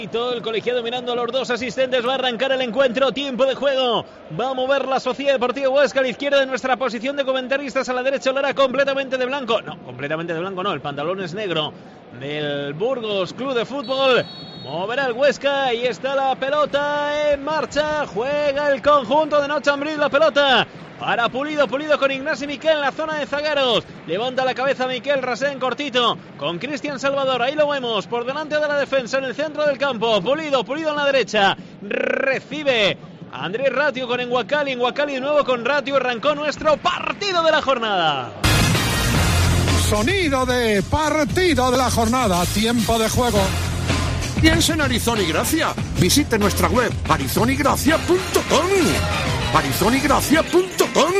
Y todo el colegiado mirando a los dos asistentes. Va a arrancar el encuentro. Tiempo de juego. Va a mover la Sociedad Deportiva Huesca a la izquierda de nuestra posición de comentaristas. A la derecha lo hará completamente de blanco. No, completamente de blanco no. El pantalón es negro del Burgos Club de Fútbol. Moverá el Huesca y está la pelota en marcha. Juega el conjunto de Nacho Ambriz la pelota. Para Pulido con Ignasi Miquel en la zona de zagueros. Levanta la cabeza Miquel, rasea en cortito con Cristian Salvador. Ahí lo vemos, por delante de la defensa en el centro del campo. Pulido en la derecha. Recibe Andrés Ratio con Enguacali de nuevo con Ratio. Arrancó nuestro partido de la jornada. Sonido de partido de la jornada. Tiempo de juego. Piensa en Arizón y Gracia. Visite nuestra web arizonigracia.com. arizonigracia.com.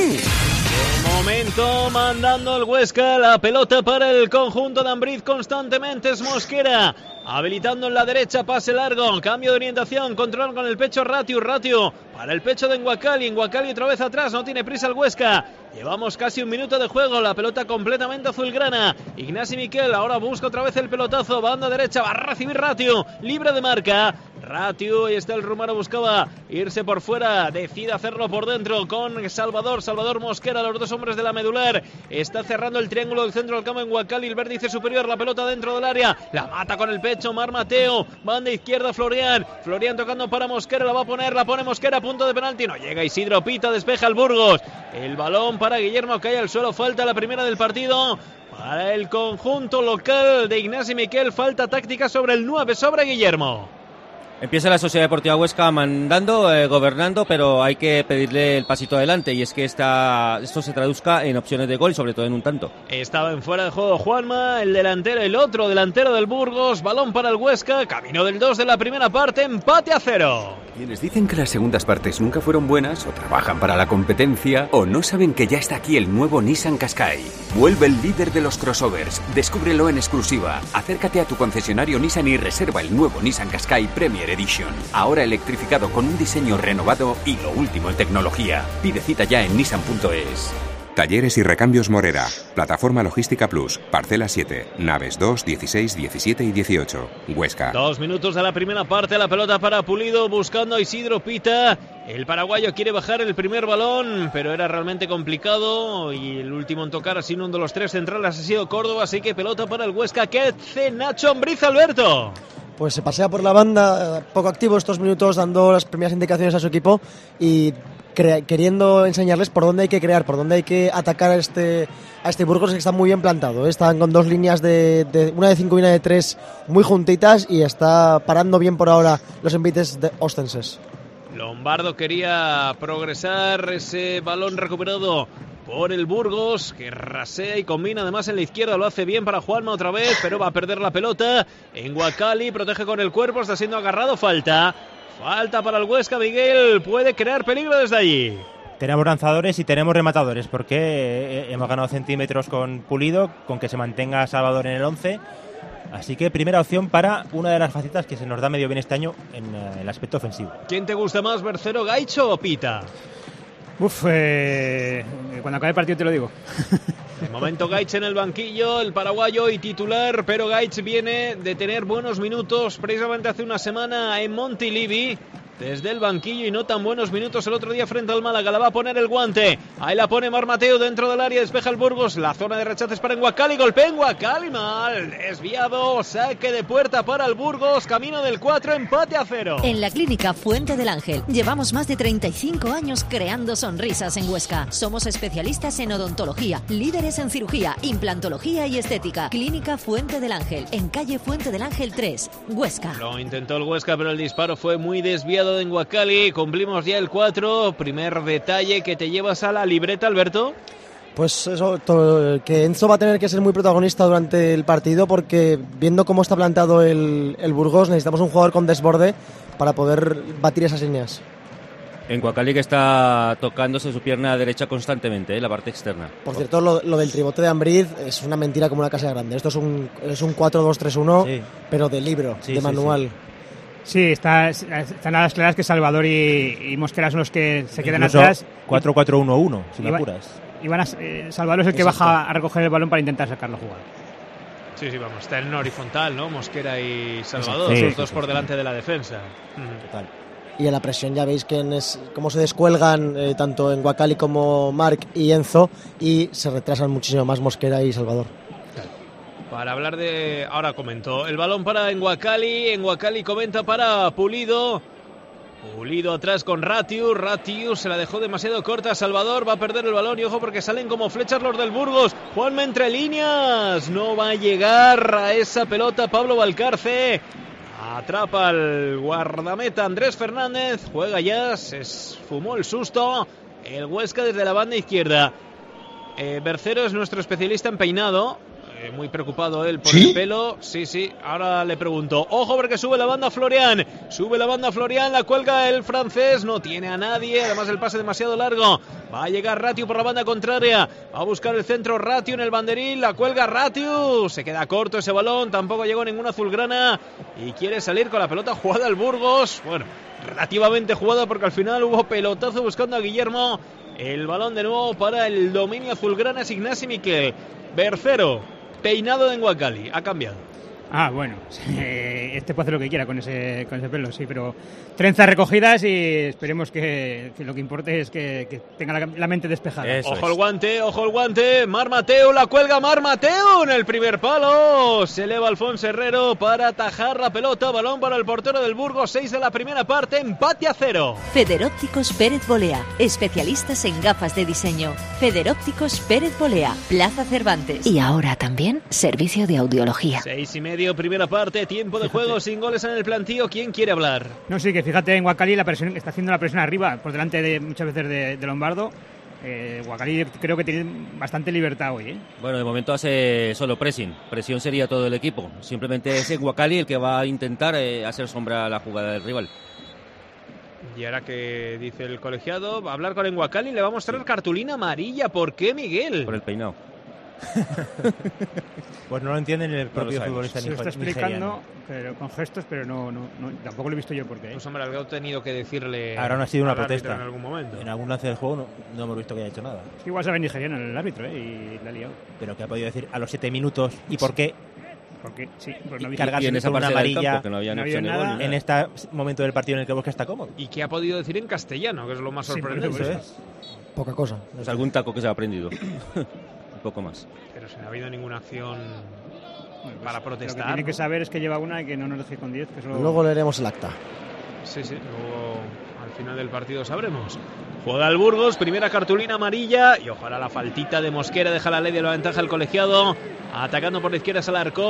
De momento mandando el Huesca, la pelota para el conjunto de Ambriz constantemente es Mosquera, habilitando en la derecha, pase largo, cambio de orientación, control con el pecho Ratio para el pecho de Enguacali otra vez atrás, no tiene prisa el Huesca. Llevamos casi un minuto de juego, la pelota completamente azulgrana. Ignasi Miquel ahora busca otra vez el pelotazo, banda derecha, va a recibir Ratio, libre de marca. Ratio, y está el rumano, buscaba irse por fuera, decide hacerlo por dentro con Salvador Mosquera, los dos hombres de la medular. Está cerrando el triángulo del centro del campo en Enguacali, el vértice superior, la pelota dentro del área, la mata con el pecho Mar Mateo, banda izquierda Florian tocando para Mosquera, la pone Mosquera, punto de penalti, no llega Isidro Pita, despeja el Burgos, el balón para Guillermo, cae al suelo, falta la primera del partido para el conjunto local de Ignasi Miquel, falta táctica sobre el 9, sobre Guillermo. Empieza la Sociedad Deportiva Huesca mandando, gobernando, pero hay que pedirle el pasito adelante, y es que esto se traduzca en opciones de gol, sobre todo en un tanto. Estaba en fuera de juego Juanma, el otro delantero del Burgos, balón para el Huesca, camino del 2 de la primera parte, empate a 0. Quienes dicen que las segundas partes nunca fueron buenas, o trabajan para la competencia, o no saben que ya está aquí el nuevo Nissan Qashqai. Vuelve el líder de los crossovers, descúbrelo en exclusiva. Acércate a tu concesionario Nissan y reserva el nuevo Nissan Qashqai Premier Edition, ahora electrificado con un diseño renovado y lo último en tecnología. Pide cita ya en nissan.es. Talleres y Recambios Morera, Plataforma Logística Plus, Parcela 7, Naves 2, 16, 17 y 18, Huesca. 2 minutos de la primera parte, la pelota para Pulido, buscando a Isidro Pita. El paraguayo quiere bajar el primer balón, pero era realmente complicado, y el último en tocar, así uno de los tres centrales ha sido Córdoba, así que pelota para el Huesca. ¿Qué hace Nacho Ambriz, Alberto? Pues se pasea por la banda, poco activo estos minutos, dando las primeras indicaciones a su equipo y queriendo enseñarles por dónde hay que crear, por dónde hay que atacar a este Burgos, que está muy bien plantado. Están con dos líneas una de 5 y una de 3 muy juntitas, y está parando bien por ahora los envites de ostenses. Lombardo quería progresar, ese balón recuperado por el Burgos, que rasea y combina además en la izquierda, lo hace bien para Juanma otra vez, pero va a perder la pelota. Enguacali protege con el cuerpo, está siendo agarrado, falta para el Huesca. Miguel puede crear peligro desde allí. Tenemos lanzadores y tenemos rematadores, porque hemos ganado centímetros con Pulido, con que se mantenga Salvador en el 11. Así que primera opción para una de las facetas que se nos da medio bien este año en el aspecto ofensivo. ¿Quién te gusta más, Bercero, Gaicho o Pita? Cuando acabe el partido te lo digo. De momento Gaich en el banquillo, el paraguayo y titular, pero Gaich viene de tener buenos minutos precisamente hace una semana en Montilivi, desde el banquillo, y no tan buenos minutos el otro día frente al Málaga. La va a poner el guante, ahí la pone Mar Mateo dentro del área, despeja el Burgos, la zona de rechaces para Enguacali, golpea Enguacali, mal, desviado, saque de puerta para el Burgos, camino del 4, empate a 0. En la Clínica Fuente del Ángel llevamos más de 35 años creando sonrisas en Huesca. Somos especialistas en odontología, líderes en cirugía, implantología y estética. Clínica Fuente del Ángel, en calle Fuente del Ángel 3, Huesca. Lo intentó el Huesca, pero el disparo fue muy desviado de Enguacali. Cumplimos ya el 4. Primer detalle que te llevas a la libreta, Alberto. Pues eso, que Enzo va a tener que ser muy protagonista durante el partido, porque viendo cómo está plantado el Burgos, necesitamos un jugador con desborde para poder batir esas líneas. Enguacali, que está tocándose su pierna derecha constantemente, la parte externa. Por cierto, lo del tribote de Ambriz es una mentira como una casa grande. Esto es un 4-2-3-1, sí, pero de libro, sí, de manual. Sí, están a las claras que Salvador y Mosquera son los que se quedan incluso atrás. 4-4-1-1, si me apuras. Salvador es el que baja a recoger el balón para intentar sacarlo a jugar. Sí, vamos, está en horizontal, ¿no? Mosquera y Salvador, Sí, los dos por delante de la defensa. Total. Y en la presión ya veis que cómo se descuelgan tanto en Guacali como Marc y Enzo, y se retrasan muchísimo más Mosquera y Salvador. Para hablar de... Ahora comento. El balón para Enguacali comenta para Pulido. Pulido atrás con Ratiu se la dejó demasiado corta. Salvador va a perder el balón y ojo porque salen como flechas los del Burgos. Juanma entre líneas, no va a llegar a esa pelota Pablo Valcarce. Atrapa al guardameta Andrés Fernández, juega ya, se esfumó el susto el Huesca desde la banda izquierda. Bercero es nuestro especialista en peinado. Muy preocupado él por el pelo. Sí, ahora le pregunto. Ojo porque sube la banda Florian, la cuelga el francés, no tiene a nadie, además el pase demasiado largo. Va a llegar Ratiu por la banda contraria, va a buscar el centro Ratiu en el banderín, la cuelga Ratiu, se queda corto ese balón, tampoco llegó ninguna azulgrana y quiere salir con la pelota jugada al Burgos. Bueno, relativamente jugada porque al final hubo pelotazo buscando a Guillermo. El balón de nuevo para el dominio azulgrana es Ignasi Miquel. Bercero, peinado de Enguacali, ha cambiado. Bueno, este puede hacer lo que quiera con ese pelo, sí, pero trenzas recogidas y esperemos que lo que importe es que tenga la mente despejada. Ojo el guante, Mar Mateu, la cuelga Mar Mateu en el primer palo. Se eleva Alfonso Herrero para atajar la pelota, balón para el portero del Burgos, 6 de la primera parte, empate a 0. Federópticos Pérez Bolea, especialistas en gafas de diseño. Federópticos Pérez Bolea, Plaza Cervantes. Y ahora también servicio de audiología. 6:30, primera parte, tiempo de juego, sin goles en el plantío. ¿Quién quiere hablar? No, sí, que fíjate en Guacali la presión, está haciendo la presión arriba, por delante muchas veces de Lombardo. Guacali creo que tiene bastante libertad hoy, ¿eh? Bueno, de momento hace solo presión sería todo el equipo. Simplemente es Guacali el que va a intentar hacer sombra a la jugada del rival. Y ahora que dice el colegiado, va a hablar con Enguacali, le va a mostrar cartulina amarilla. ¿Por qué, Miguel? Por el peinado. Pues no lo entienden el propio futbolista. Se lo está explicando pero con gestos, pero no, tampoco lo he visto yo por qué. Pues hombre, algo he tenido que decirle. Ahora no ha sido una protesta. En algún momento. En algún lance del juego no hemos visto que haya hecho nada. Es que igual sabe nigeriano el árbitro, y la ha liado. Pero que ha podido decir a los 7 minutos y por qué. Porque sí, pues no cargarse en esa con una amarilla no había nada en este momento del partido en el que Bosque está cómodo. Y que ha podido decir en castellano, que es lo más sorprendente. Poca cosa. Es algún taco que se ha aprendido. Un poco más. Pero si no ha habido ninguna acción para protestar. Lo que tiene que saber es que lleva una y que no nos deje con 10. Luego leeremos el acta. Sí, luego al final del partido sabremos. Juega el Burgos, primera cartulina amarilla y ojalá la faltita de Mosquera deja la ley de la ventaja al colegiado. Atacando por la izquierda es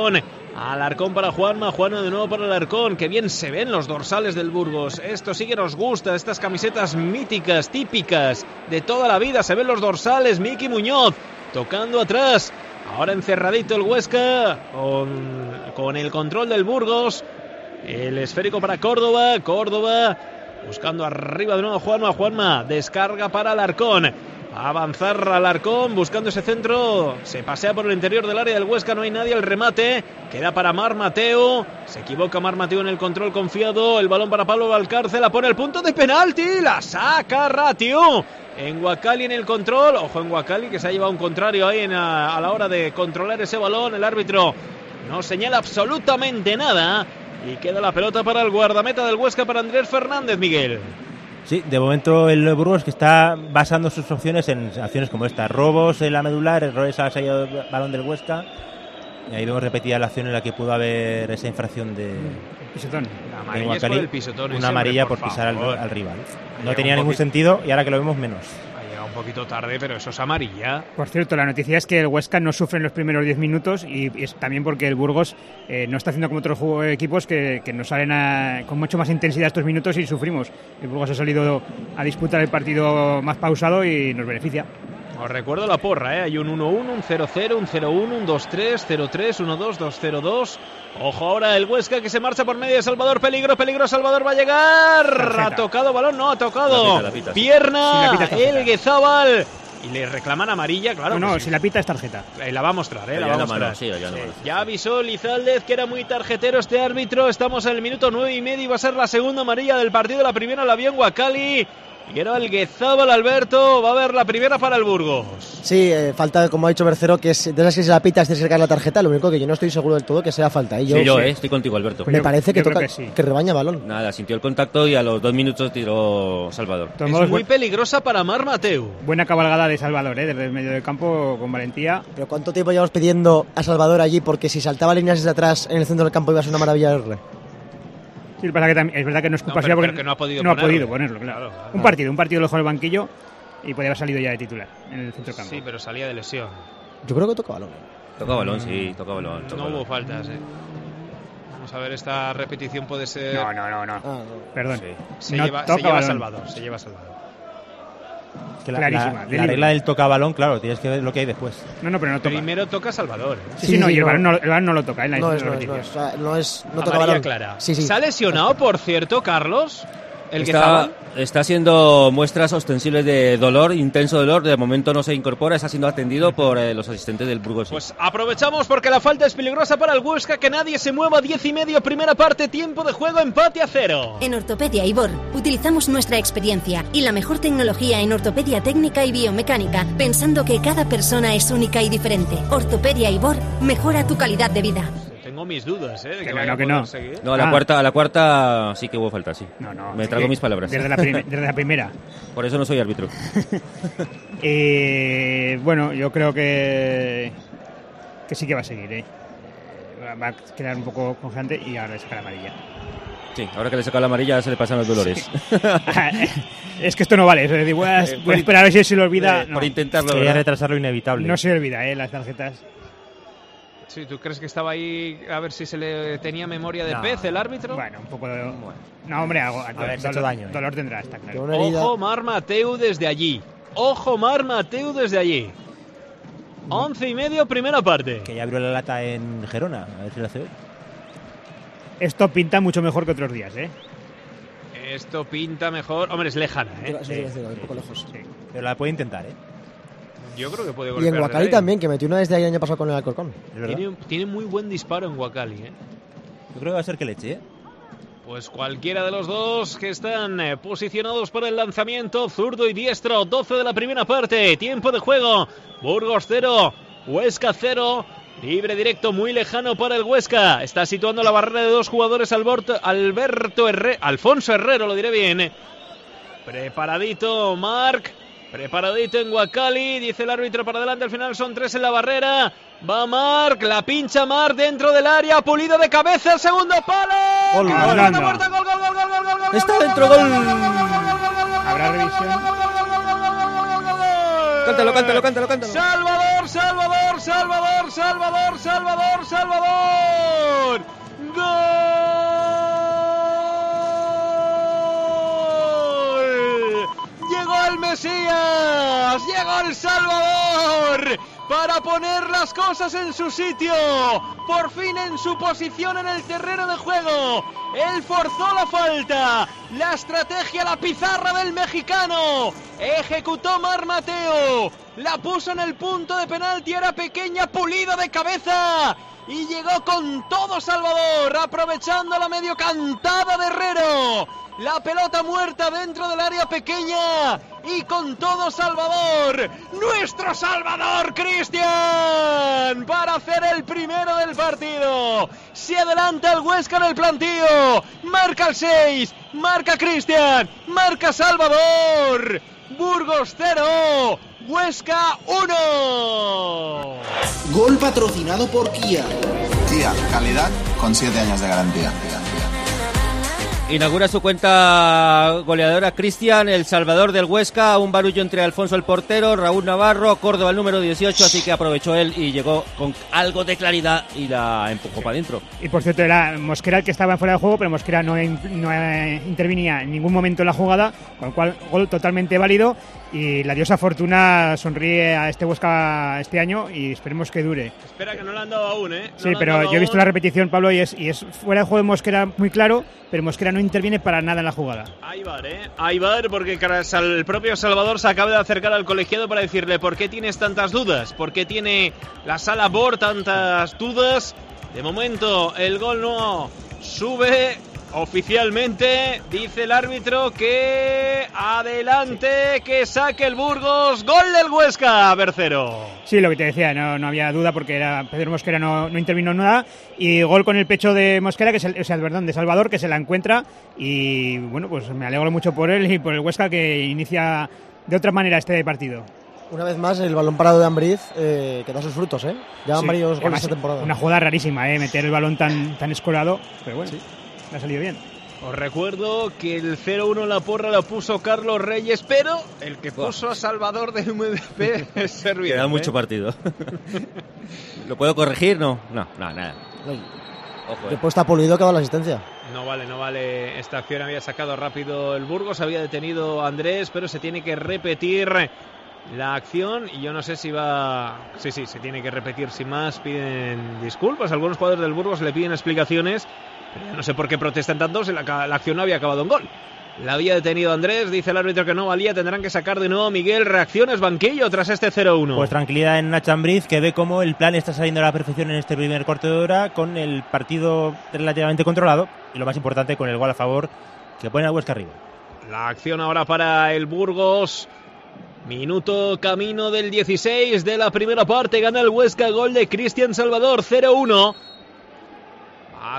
Alarcón para Juanma de nuevo para Alarcón. Que bien se ven los dorsales del Burgos. Esto sí que nos gusta, estas camisetas míticas, típicas de toda la vida. Se ven los dorsales, Miki Muñoz tocando atrás. Ahora encerradito el Huesca con el control del Burgos. El esférico para Córdoba buscando arriba de nuevo Juanma, descarga para Alarcón, va a avanzar Alarcón buscando ese centro, se pasea por el interior del área del Huesca, no hay nadie, el remate queda para Mar Mateu, se equivoca Mar Mateu en el control confiado, el balón para Pablo Valcarce, la pone al punto de penalti, la saca Ratiu. Enguacali en el control, ojo Enguacali que se ha llevado un contrario ahí a la hora de controlar ese balón, el árbitro no señala absolutamente nada. Y queda la pelota para el guardameta del Huesca, para Andrés Fernández, Miguel. Sí, de momento el Burgos que está basando sus opciones en acciones como esta. Robos en la medular, errores a la salida del balón del Huesca. Y ahí vemos repetida la acción en la que pudo haber esa infracción de pisotón. Amarilla es por el pisotón. Una amarilla por pisar al rival. No tenía ningún sentido y ahora que lo vemos menos. Un poquito tarde, pero eso es amarilla. Por cierto, la noticia es que el Huesca no sufre en los primeros 10 minutos y es también porque el Burgos no está haciendo como otros equipos que nos salen con mucho más intensidad estos minutos y sufrimos. El Burgos ha salido a disputar el partido más pausado y nos beneficia. Os recuerdo la porra, hay un 1-1, un 0-0, un 0-1, un 2-3, 0-3, 1-2, 2-0-2. Ojo ahora el Huesca que se marcha por medio de Salvador, peligro, Salvador va a llegar. Tarjeta. Ha tocado balón, no ha tocado. La pita. Pierna, sí, el Guezábal. Y le reclaman amarilla, claro. No, si la pita es tarjeta. La va a mostrar, la va a mostrar. Ya avisó Lizaldez que era muy tarjetero este árbitro. Estamos en el minuto 9:30 y va a ser la segunda amarilla del partido. La primera la vio en Guacali. Miguel Alguizábal, Alberto, va a haber la primera para el Burgos. Sí, falta, como ha dicho Bercero, que es de esas que se la pitas, tienes que sacar la tarjeta. Lo único que yo no estoy seguro del todo que sea falta. Yo estoy contigo, Alberto. Me parece que creo toca, que rebaña balón. Nada, sintió el contacto y a los 2 minutos tiró Salvador. Es muy peligrosa para Marc Mateu. Buena cabalgada de Salvador, desde el medio del campo con valentía. Pero ¿cuánto tiempo llevamos pidiendo a Salvador allí? Porque si saltaba líneas desde atrás en el centro del campo iba a ser una maravilla verle. Sí, es verdad que no es culpa suya porque no ha podido ponerlo, claro. Un partido lejos del banquillo y podría haber salido ya de titular en el centro del campo. Sí, pero salía de lesión. Yo creo que toca balón. Toca balón, sí, toca balón. No hubo faltas, Vamos a ver, esta repetición puede ser... No. Perdón. Sí. Se lleva Salvador. Que la regla del toca balón, claro, tienes que ver lo que hay después. No, pero no toca. Primero toca Salvador. Sí, y el balón no lo toca. No toca balón. Clara. Sí. ¿Se ha lesionado, por cierto, Carlos? Está haciendo muestras ostensibles de dolor, intenso dolor. De momento no se incorpora, está siendo atendido por los asistentes del Burgos. Pues aprovechamos porque la falta es peligrosa para el Huesca. Que nadie se mueva. 10:30, primera parte, tiempo de juego, empate a 0. En Ortopedia Ibor utilizamos nuestra experiencia y la mejor tecnología en ortopedia técnica y biomecánica, pensando que cada persona es única y diferente. Ortopedia Ibor mejora tu calidad de vida. Tengo mis dudas, de que no. Seguir. No, a la cuarta sí que hubo falta, sí. No. Me trago mis palabras. Desde la primera. Por eso no soy árbitro. Bueno, yo creo que sí que va a seguir, Va a quedar un poco congelante y ahora le saca la amarilla. Sí, ahora que le saca la amarilla se le pasan los dolores. Sí. Es que esto no vale. Es decir, voy a esperar a ver si se lo olvida. Por intentarlo. Quería retrasar lo inevitable. No se olvida, las tarjetas. Sí, ¿tú crees que estaba ahí a ver si se le tenía memoria de pez el árbitro? Bueno, un poco de... No, hombre, algo hecho daño. Dolor tendrá, está claro. Ojo Marc Mateu desde allí. 11:30, primera parte. Que ya abrió la lata en Gerona, a ver si lo hace hoy. Esto pinta mucho mejor que otros días, Esto pinta mejor. Hombre, es lejana, Sí, un poco lejos. Sí. Pero la puede intentar, Yo creo que puede Y golpear. en Huacali también, que metió una desde el año pasado con el Alcorcón. Tiene muy buen disparo en Huacali, Yo creo que va a ser que le eche, Pues cualquiera de los dos que están posicionados para el lanzamiento, zurdo y diestro. 12 de la primera parte, tiempo de juego. Burgos 0, Huesca 0. Libre directo muy lejano para el Huesca. Está situando la barrera de 2 jugadores Alfonso Herrero, lo diré bien. Preparadito Marc. Preparadito en Huacali, dice el árbitro para adelante, al final son 3 en la barrera. Va Marc, la pincha Marc dentro del área, Pulido de cabeza, el segundo palo. Gol. Está dentro, gol. Habrá revisión. Cántalo. Salvador. ¡Gol! Llegó el Mesías, llegó el Salvador para poner las cosas en su sitio, por fin en su posición en el terreno de juego. Él forzó la falta, la estrategia, la pizarra del mexicano, ejecutó Marc Mateu, la puso en el punto de penalti, era pequeña, Pulido de cabeza y llegó con todo Salvador, aprovechando la medio cantada de Herrero. La pelota muerta dentro del área pequeña y con todo Salvador, nuestro Salvador Cristian, para hacer el primero del partido. Se adelanta el Huesca en el plantío, marca el 6, marca Cristian, marca Salvador. Burgos 0, Huesca 1. Gol patrocinado por Kia. Kia, calidad con 7 años de garantía. Inaugura su cuenta goleadora Cristian, el Salvador del Huesca. Un barullo entre Alfonso el portero, Raúl Navarro, Córdoba el número 18, así que aprovechó él y llegó con algo de claridad y la empujó para adentro. Y por cierto, era Mosquera el que estaba fuera de juego, pero Mosquera no intervenía en ningún momento en la jugada, con lo cual gol totalmente válido. Y la diosa Fortuna sonríe a este Huesca este año y esperemos que dure. Espera, que no le han dado aún, Sí, pero yo he visto la repetición, Pablo, y es fuera de juego de Mosquera muy claro, pero Mosquera no interviene para nada en la jugada. Ahí va, porque el propio Salvador se acaba de acercar al colegiado para decirle ¿por qué tienes tantas dudas? ¿Por qué tiene la sala BOR tantas dudas? De momento el gol no sube Oficialmente dice el árbitro que adelante, que saque el Burgos. Gol del Huesca, Bercero. Sí, lo que te decía, no había duda porque Pedro Mosquera no intervino en nada. Y gol con el pecho de Mosquera, de Salvador, que se la encuentra. Y bueno, pues me alegro mucho por él y por el Huesca, que inicia de otra manera este partido. Una vez más, el balón parado de Ambriz que da sus frutos, ¿eh? Ya van varios goles esta temporada. Una jugada rarísima, meter el balón tan escorado, pero bueno, le ha salido bien. Os recuerdo que el 0-1 en la porra la puso Carlos Reyes, pero el que puso a Salvador de MVP es Servida. Queda mucho partido. ¿Lo puedo corregir? No, nada. Ojo, después está Pulido que ha dado la asistencia. No vale. Esta acción había sacado rápido el Burgos, había detenido a Andrés, pero se tiene que repetir la acción y yo no sé si va... Sí, se tiene que repetir sin más. Piden disculpas, algunos jugadores del Burgos le piden explicaciones, pero yo no sé por qué protestan tanto si la acción no había acabado en gol. La había detenido Andrés, dice el árbitro que no valía, tendrán que sacar de nuevo a Miguel. Reacciones, banquillo tras este 0-1. Pues tranquilidad en Nacho Ambriz, que ve cómo el plan está saliendo a la perfección en este primer cuarto de hora, con el partido relativamente controlado y lo más importante, con el gol a favor que pone al Huesca arriba. La acción ahora para el Burgos. Minuto camino del 16 de la primera parte. Gana el Huesca, gol de Cristian Salvador, 0-1. Va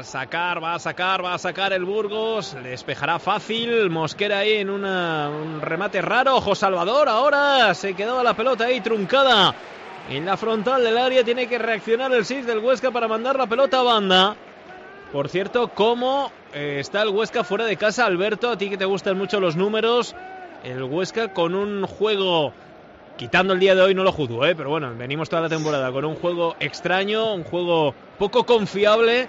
a sacar el Burgos. Despejará fácil. Mosquera ahí en un remate raro. Ojo Salvador, ahora se quedaba la pelota ahí truncada en la frontal del área. Tiene que reaccionar el 6 del Huesca para mandar la pelota a banda. Por cierto, ¿cómo está el Huesca fuera de casa? Alberto, a ti que te gustan mucho los números. El Huesca con un juego, quitando el día de hoy no lo juzgo, pero bueno, venimos toda la temporada con un juego extraño, un juego poco confiable,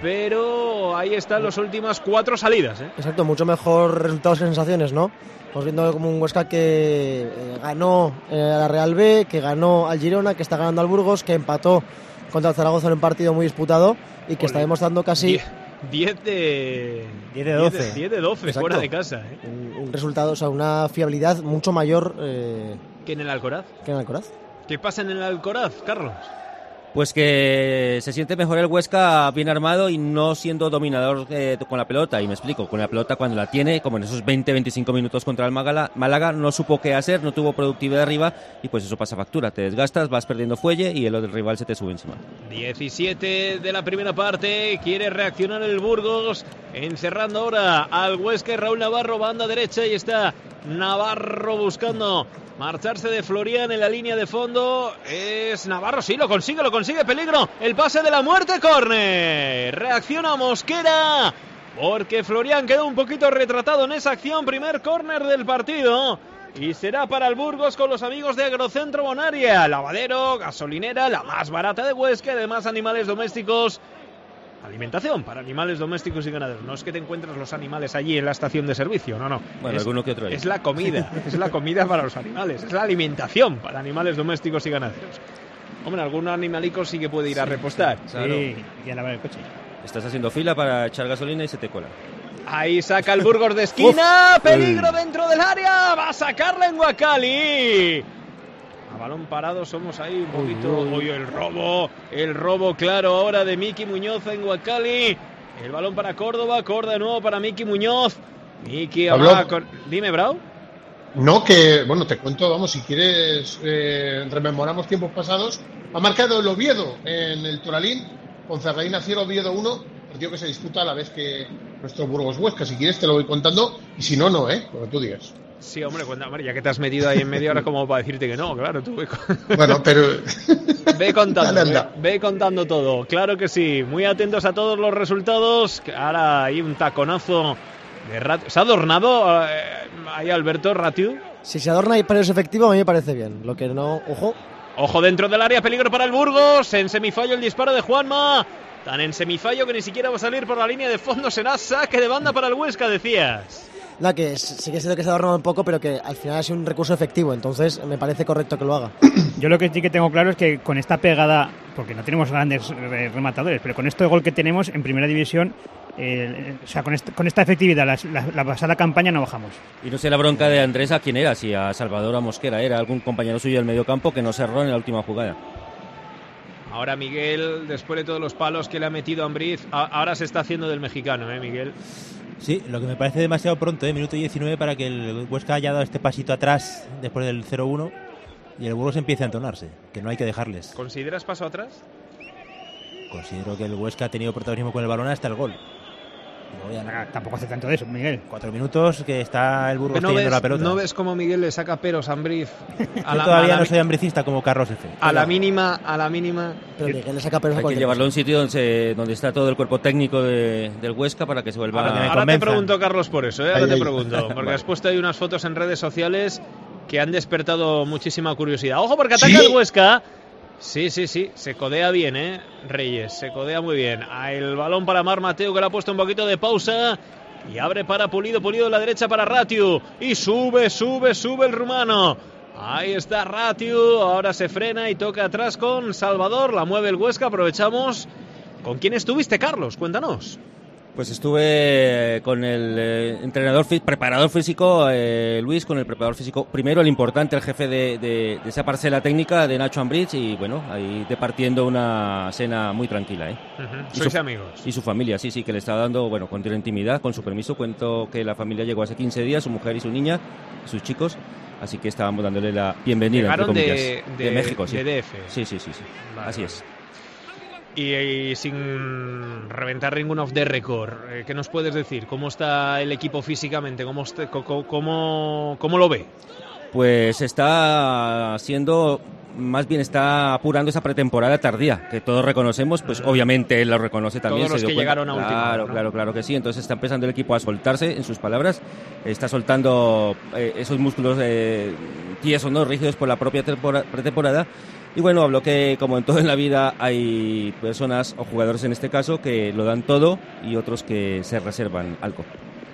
pero ahí están las últimas 4 salidas. Exacto, mucho mejor resultados que sensaciones, ¿no? Estamos viendo como un Huesca que ganó a la Real B, que ganó al Girona, que está ganando al Burgos, que empató contra el Zaragoza en un partido muy disputado y que está demostrando casi... 10 de 12. 10 de 12 fuera de casa. Un resultado, o sea, una fiabilidad mucho mayor que en el Alcoraz. ¿Qué pasa en el Alcoraz, Carlos? Pues que se siente mejor el Huesca bien armado y no siendo dominador con la pelota. Y me explico, con la pelota cuando la tiene, como en esos 20-25 minutos contra el Málaga, no supo qué hacer, no tuvo productividad arriba y pues eso pasa factura. Te desgastas, vas perdiendo fuelle y el rival se te sube encima. 17 de la primera parte, quiere reaccionar el Burgos, encerrando ahora al Huesca. Raúl Navarro, banda derecha, y está Navarro buscando marcharse de Florian en la línea de fondo. Es Navarro, sí, lo consigue, peligro. El pase de la muerte, córner. Reacciona Mosquera, porque Florian quedó un poquito retratado en esa acción. Primer córner del partido. Y será para el Burgos con los amigos de Agrocentro Bonaria. Lavadero, gasolinera, la más barata de Huesca, además animales domésticos. Alimentación para animales domésticos y ganaderos. No es que te encuentres los animales allí en la estación de servicio, no. Bueno, alguno que otro hay. Es la comida, es la comida para los animales, es la alimentación para animales domésticos y ganaderos. Hombre, algún animalico sí que puede ir a repostar. Claro. Sí, y a lavar el coche. Estás haciendo fila para echar gasolina y se te cola. Ahí saca el Burgos de esquina, peligro dentro del área, va a sacarla en Guacali. A balón parado somos ahí un poquito. Uy, el robo claro ahora de Miki Muñoz en Guacali. El balón para Córdoba de nuevo para Miki Muñoz. Miki, dime, Brau. No, que, bueno, te cuento, vamos, si quieres, rememoramos tiempos pasados. Ha marcado el Oviedo en el Toralín, Ponferradina 0, Oviedo 1, partido que se disputa a la vez que nuestro Burgos Huesca. Si quieres te lo voy contando, y si no, lo que tú digas. Sí, hombre, ya que te has metido ahí en medio, ahora como para decirte que no, claro, tú Bueno, pero... ve contando todo, claro que sí. Muy atentos a todos los resultados. Ahora hay un taconazo de Ratiu. ¿Se ha adornado ahí Alberto Ratiu? Si se adorna y pero es efectivo, a mí me parece bien. Lo que no... Ojo dentro del área, peligro para el Burgos. En semifallo el disparo de Juanma. Tan en semifallo que ni siquiera va a salir por la línea de fondo. Será saque de banda para el Huesca, decías. No, que sí que es cierto que se ha adornado un poco, pero que al final ha sido un recurso efectivo, entonces me parece correcto que lo haga. Yo lo que sí que tengo claro es que con esta pegada, porque no tenemos grandes rematadores, pero con este gol que tenemos en primera división, o sea, con esta efectividad, la pasada campaña no bajamos. Y no sé la bronca de Andrés a quién era, si a Salvador o a Mosquera, era algún compañero suyo del medio campo que no cerró en la última jugada. Ahora Miguel, después de todos los palos que le ha metido Ambriz, ahora se está haciendo del mexicano, Miguel. Sí, lo que me parece demasiado pronto, minuto 19, para que el Huesca haya dado este pasito atrás después del 0-1 y el Burgos empiece a entonarse, que no hay que dejarles. ¿Consideras paso atrás? Considero que el Huesca ha tenido protagonismo con el balón hasta el gol. Tampoco hace tanto de eso, Miguel. 4 minutos que está el Burgos teniendo la pelota. ¿No ves cómo Miguel le saca peros a Ambriz? Yo todavía no soy ambricista como Carlos F. A la mínima. Pero Miguel le saca peros hay que llevarlo a un sitio donde está todo el cuerpo técnico del Huesca para que se vuelva Ahora te pregunto, Carlos, por eso, ahora te pregunto. Porque has puesto ahí unas fotos en redes sociales que han despertado muchísima curiosidad. Ojo, porque ataca el Huesca. Sí, se codea bien, Reyes, se codea muy bien. El balón para Mar Mateo, que le ha puesto un poquito de pausa y abre para Pulido a la derecha para Ratiu y sube el rumano. Ahí está Ratiu, ahora se frena y toca atrás con Salvador, la mueve el Huesca, aprovechamos. ¿Con quién estuviste, Carlos? Cuéntanos. Pues estuve con el preparador físico, Luis, con el preparador físico, primero el importante, el jefe de esa parcela técnica de Nacho Ambriz, y bueno, ahí departiendo una cena muy tranquila. ¿Sois amigos? Y su familia, sí, que le estaba dando, bueno, con intimidad, con su permiso. Cuento que la familia llegó hace 15 días, su mujer y su niña, sus chicos, así que estábamos dándole la bienvenida. Llegaron entre comillas, de México, sí. De DF. Sí. Vale. Así es. Y sin reventar ningún off the record, ¿qué nos puedes decir? ¿Cómo está el equipo físicamente? ¿Cómo lo ve? Pues está apurando esa pretemporada tardía, que todos reconocemos, pues obviamente él lo reconoce también. Todos los que llegaron a última hora, ¿no? Claro que sí. Entonces está empezando el equipo a soltarse, en sus palabras, está soltando esos músculos tiesos, ¿no? Rígidos por la propia pretemporada. Y bueno, hablo que como en todo en la vida hay personas o jugadores en este caso que lo dan todo y otros que se reservan algo.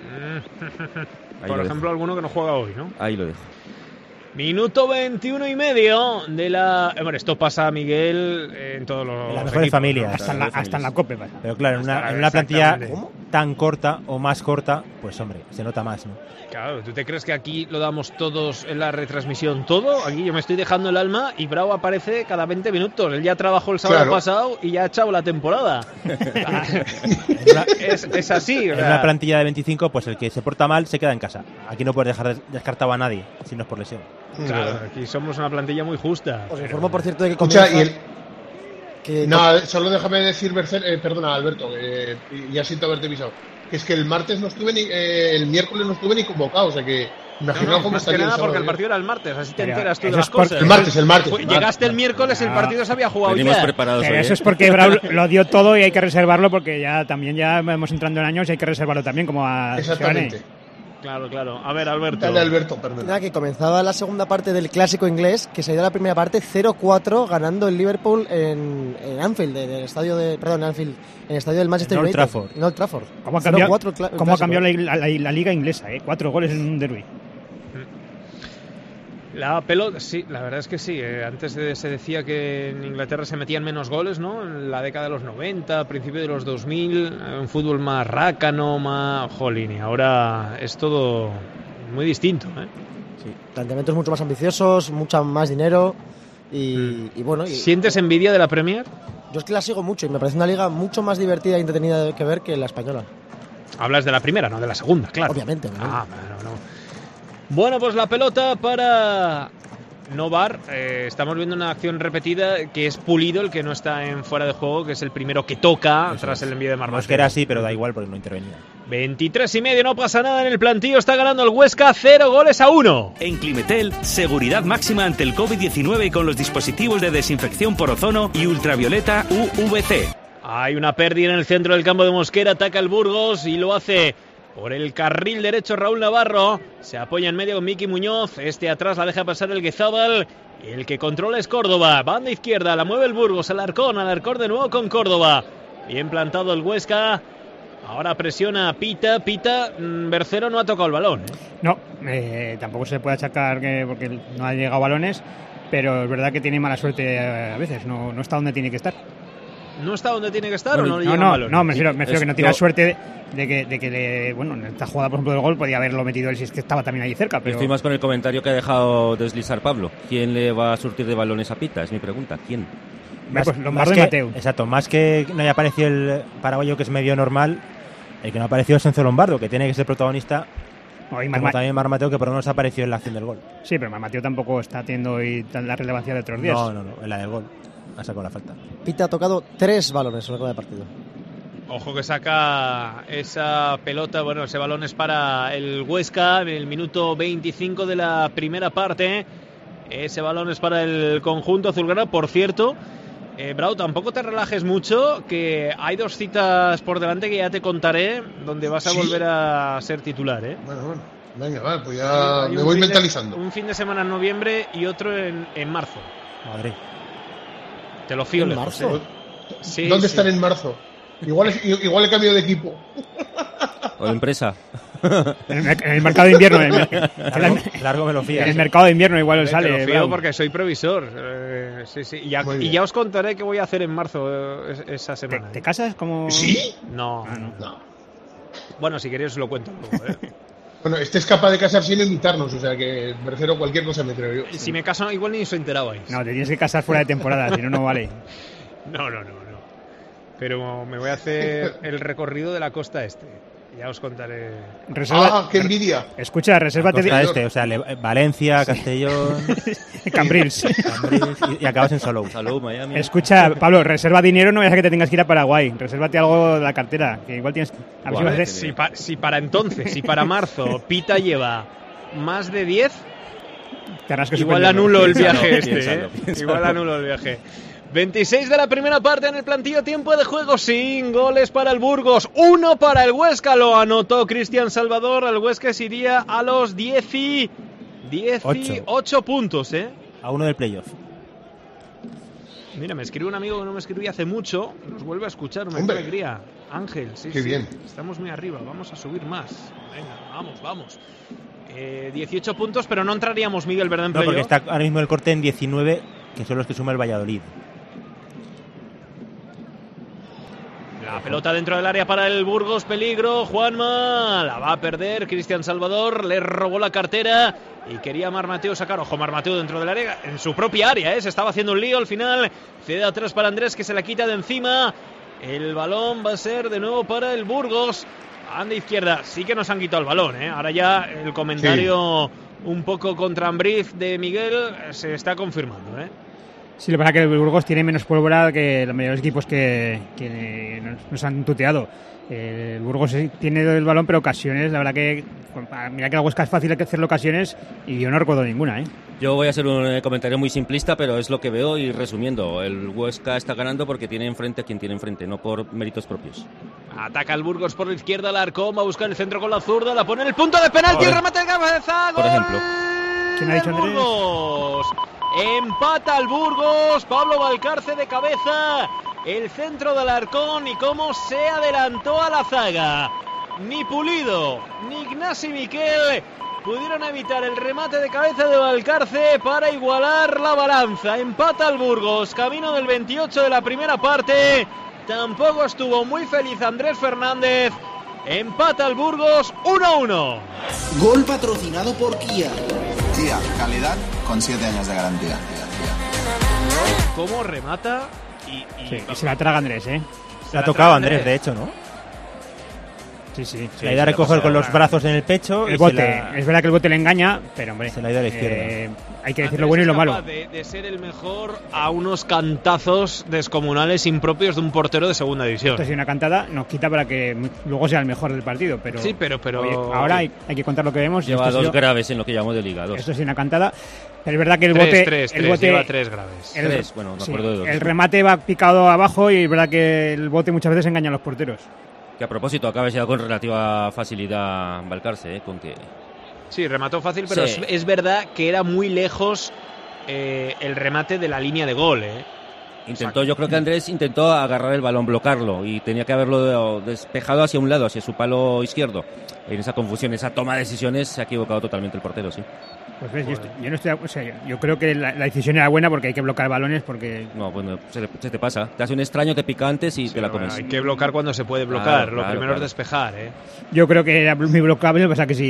Por ejemplo, alguno que no juega hoy, ¿no? Ahí lo dejo. Minuto 21 y medio de la... Bueno, esto pasa, Miguel, en todos los las mejores familias. Hasta en la COPE. Vale. Pero claro, en una plantilla tan corta o más corta, pues hombre, se nota más, ¿no? Claro, ¿tú te crees que aquí lo damos todos en la retransmisión? ¿Todo? Aquí yo me estoy dejando el alma y Bravo aparece cada 20 minutos. Él ya trabajó el sábado pasado y ya ha echado la temporada. es así. En una plantilla de 25, pues el que se porta mal se queda en casa. Aquí no puedes dejar descartado a nadie, si no es por lesión. Claro, aquí somos una plantilla muy justa. Os informo, por cierto, de que comienza... No, solo déjame decir, perdona, Alberto, ya siento haberte avisado, que es que el martes el miércoles no estuve ni convocado, o sea que imaginaos cómo estaría el sábado. Porque el partido era el martes, así te enteras tú de las cosas. El martes. Llegaste el miércoles, el partido se había jugado ya. Preparados pero eso es porque Bravo lo dio todo y hay que reservarlo porque ya vamos entrando en años y hay que reservarlo también como a... Exactamente. Claro. A ver, Alberto. Dale, Alberto, perdón. Nada, que comenzaba la segunda parte del clásico inglés, que se ha ido a la primera parte 0-4 ganando el Liverpool en Anfield, en el estadio del Manchester United. En Old Trafford. ¿Cómo ha cambiado la liga inglesa? 4 goles en un derby. La pelota, sí, la verdad es que sí. Antes se decía que en Inglaterra se metían menos goles, ¿no? En la década de los 90, principio de los 2000, un fútbol más rácano, más jolín. Y ahora es todo muy distinto, Sí, planteamientos mucho más ambiciosos, mucho más dinero y bueno. ¿Sientes envidia de la Premier? Yo es que la sigo mucho y me parece una liga mucho más divertida e entretenida que ver que la española. Hablas de la primera, no de la segunda, claro. Obviamente. No. Bueno, pues la pelota para Novar. Estamos viendo una acción repetida que es Pulido el que no está en fuera de juego, que es el primero que toca tras el envío de Mar Mateo. Que era así, pero da igual porque no intervenía. 23:30, no pasa nada en el plantillo, está ganando el Huesca 0-1. En Climetel, seguridad máxima ante el COVID-19 con los dispositivos de desinfección por ozono y ultravioleta UVC. Hay una pérdida en el centro del campo de Mosquera, ataca el Burgos y lo hace por el carril derecho Raúl Navarro, se apoya en medio con Miki Muñoz, atrás la deja pasar el Guezábal, y el que controla es Córdoba, banda izquierda, la mueve el Burgos, Alarcón de nuevo con Córdoba, bien plantado el Huesca, ahora presiona Pita, Bercero no ha tocado el balón. No, tampoco se puede achacar porque no ha llegado balones, pero es verdad que tiene mala suerte a veces, no está donde tiene que estar. ¿No está donde tiene que estar o no le llega el balón? No, me refiero que no tiene suerte de que en esta jugada, por ejemplo, del gol, podía haberlo metido él si es que estaba también ahí cerca. Pero... Estoy más con el comentario que ha dejado deslizar Pablo. ¿Quién le va a surtir de balones a Pita? Es mi pregunta. ¿Quién? Pues Lombardo y Mateu. Exacto, más que no haya aparecido el paraguayo, que es medio normal, el que no ha aparecido es Enzo Lombardo, que tiene que ser protagonista, como también Marc Mateu, que por lo menos ha aparecido en la acción del gol. Sí, pero Marc Mateu tampoco está teniendo hoy la relevancia de otros días. No, en la del gol. Ha sacado la falta. Pita ha tocado 3 balones en lo que va de partido. Ojo que saca esa pelota, bueno, ese balón es para el Huesca en el minuto 25 de la primera parte. Ese balón es para el conjunto azulgrana. Por cierto, Brau, tampoco te relajes mucho, que hay 2 citas por delante que ya te contaré, donde vas a volver a ser titular, ¿eh? Bueno, venga, vale, pues ya me voy mentalizando. Un fin de semana en noviembre y otro en marzo. Madre. Te lo fío ¿En lejos, marzo? ¿eh? Sí, ¿Dónde sí. están en marzo? Igual he cambiado de equipo. O de empresa. En el mercado de invierno. Largo me lo fías. En el mercado de invierno igual sale. Te lo fío Bravo. porque soy previsor. Sí. Y ya os contaré qué voy a hacer en marzo esa semana. ¿Te casas como...? ¿Sí? No. Bueno, si queréis os lo cuento luego, ¿eh? Bueno, este es capaz de casar sin invitarnos, o sea que me refiero a cualquier cosa, me creo yo. Si me caso, igual ni os enterabais. No, te tienes que casar fuera de temporada, si no, no vale. No. Pero me voy a hacer el recorrido de la costa este. Ya os contaré. ¡Qué envidia! Escucha, resérvate... Costa este, o sea, Valencia, Castellón... Cambrils. Y acabas en Salou. Miami. Escucha, Pablo, reserva dinero, no vayas a que te tengas que ir a Paraguay. Resérvate algo de la cartera, que igual tienes... A ver si vas a hacer... Si para entonces, si para marzo Pita lleva más de 10, igual anulo el viaje Piénsalo. Igual anulo el viaje. 26 de la primera parte en el plantillo, tiempo de juego sin goles para el Burgos, 1 para el Huesca, lo anotó Cristian Salvador. El Huesca se iría a los 18 puntos, A 1 del playoff. Mira, me escribe un amigo que no me escribía hace mucho, nos vuelve a escuchar, una alegría. Ángel, sí, Qué bien. Estamos muy arriba, vamos a subir más. Venga, vamos. 18 puntos, pero no entraríamos, Miguel, ¿verdad? En No, porque playoff. está ahora mismo el corte en 19, que son los que suma el Valladolid. La pelota dentro del área para el Burgos, peligro, Juanma, la va a perder Cristian Salvador, le robó la cartera y quería Marc Mateu sacar, ojo, Marc Mateu dentro del área, en su propia área, se estaba haciendo un lío al final, cede atrás para Andrés que se la quita de encima, el balón va a ser de nuevo para el Burgos, banda izquierda, sí que nos han quitado el balón, ahora ya el comentario un poco contra Ambriz de Miguel se está confirmando, Sí, lo que pasa es que el Burgos tiene menos pólvora que los mayores equipos que nos han tuteado. El Burgos tiene el balón, pero ocasiones, la verdad que... Mira que el Huesca es fácil hacerle ocasiones y yo no recuerdo ninguna, Yo voy a hacer un comentario muy simplista, pero es lo que veo y resumiendo. El Huesca está ganando porque tiene enfrente a quien tiene enfrente, no por méritos propios. Ataca el Burgos por la izquierda, Alarcón va a buscar el centro con la zurda, la pone en el punto de penalti, el remate de cabeza, por ejemplo. ¿Quién ha dicho Andrés? Burgos. Empata el Burgos, Pablo Valcarce de cabeza, el centro de Alarcón y cómo se adelantó a la zaga. Ni Pulido, ni Ignasi Miquel pudieron evitar el remate de cabeza de Valcarce para igualar la balanza. Empata el Burgos, camino del 28 de la primera parte. Tampoco estuvo muy feliz Andrés Fernández. Empata el Burgos 1-1. Gol patrocinado por Kia. Kia, calidad con 7 años de garantía. ¿Cómo remata? Y se la traga Andrés, Se ha tocado Andrés, de hecho, ¿no? Sí. Se la ha ido a recoger con los brazos en el pecho. El bote. Es verdad que el bote le engaña, pero hombre. Se la ha ido a la izquierda. Hay que decir lo bueno y lo malo. De ser el mejor a unos cantazos descomunales impropios de un portero de segunda división. Esto es una cantada, nos quita para que luego sea el mejor del partido. Pero, sí, pero oye, ahora hay que contar lo que vemos. Lleva 2 graves en lo que llamamos de Liga. 2. Esto es una cantada. Pero es verdad que el bote lleva 3 graves. 3, bueno, me acuerdo de 2. El remate va picado abajo y es verdad que el bote muchas veces engaña a los porteros. Que a propósito acaba llegado con relativa facilidad Valcarce, con que... Sí, remató fácil, pero sí. Es verdad que era muy lejos el remate de la línea de gol, Intentó, yo creo que Andrés intentó agarrar el balón, bloquearlo y tenía que haberlo despejado hacia un lado, hacia su palo izquierdo. En esa confusión, esa toma de decisiones se ha equivocado totalmente el portero, sí. Pues ves, yo no estoy, o sea, yo creo que la decisión era buena porque hay que bloquear balones porque... No, bueno, se te pasa. Te hace un extraño, te pica antes y te la comes. Hay que bloquear cuando se puede bloquear. Lo primero es despejar, Yo creo que era muy bloqueable, lo que pasa que